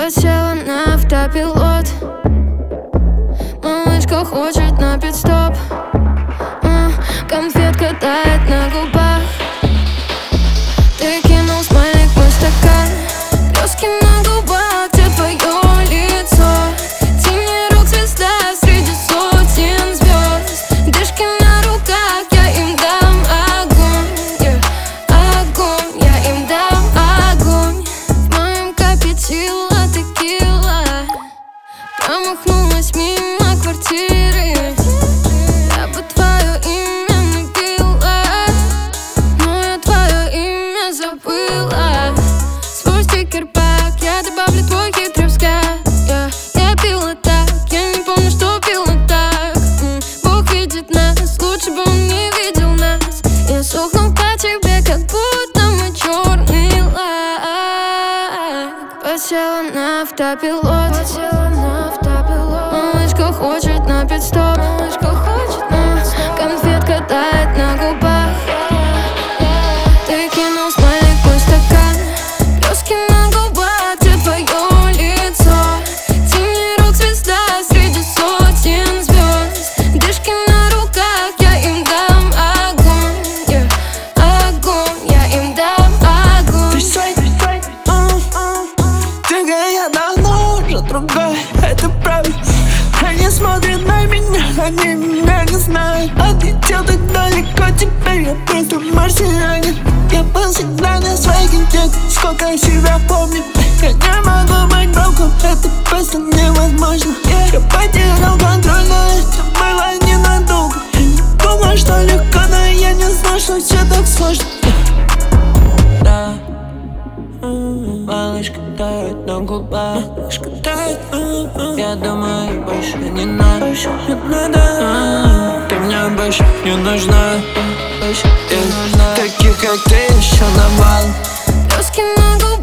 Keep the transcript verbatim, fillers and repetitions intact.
Подсела на автопилот. Малышка хочет на пит-стоп. а, Конфетка тает на губах. Ты кинул смайлик в мой стакан. Блески на губах, где твое лицо? Тени рук звезда среди сотен звезд. Дышки на руках, я им дам огонь, yeah. Огонь, я им дам огонь. В моем капе текила текила. Промахнулась мимо квартиры. Я бы твое имя напила, но я твое имя забыла. Свой стикер-пак, я добавлю твой хитрый взгляд. Я, я пила так, я не помню, что пила так. М, Бог видит нас, лучше бы он не видел нас. Я сохну по тебе, как будто мы черный лак. Подсела на автопилот. Подсела на автопилот. Малышка хочет на пит-стоп. Малышка хочет на пит-стоп. Конфетка тает на губах. Ты кинул смайлик в мой стакан. Блески на губах, где твое лицо? Тени рук звезда среди сотен звезд. Дышки на руках, я им дам огонь, yeah. Огонь, я им дам огонь. Двигай, я давно уже другой, это правда. Они смотрят на меня, они меня не знают. Отлетел так далеко, теперь я просто марсианин. Я был всегда на своих идеях, сколько я себя помню. Я не могу быть боком, это просто невозможно. Я потерял контроль, но это было ненадолго. Я не думал, что легко, но я не знал, что все так сложно. Да, малышка тает на губах. Малышка тает, я думаю, больше не надо. Больше не надо. Ты мне больше не нужна. Больше не нужна. Таких, как ты, еще навал. Блески на губах.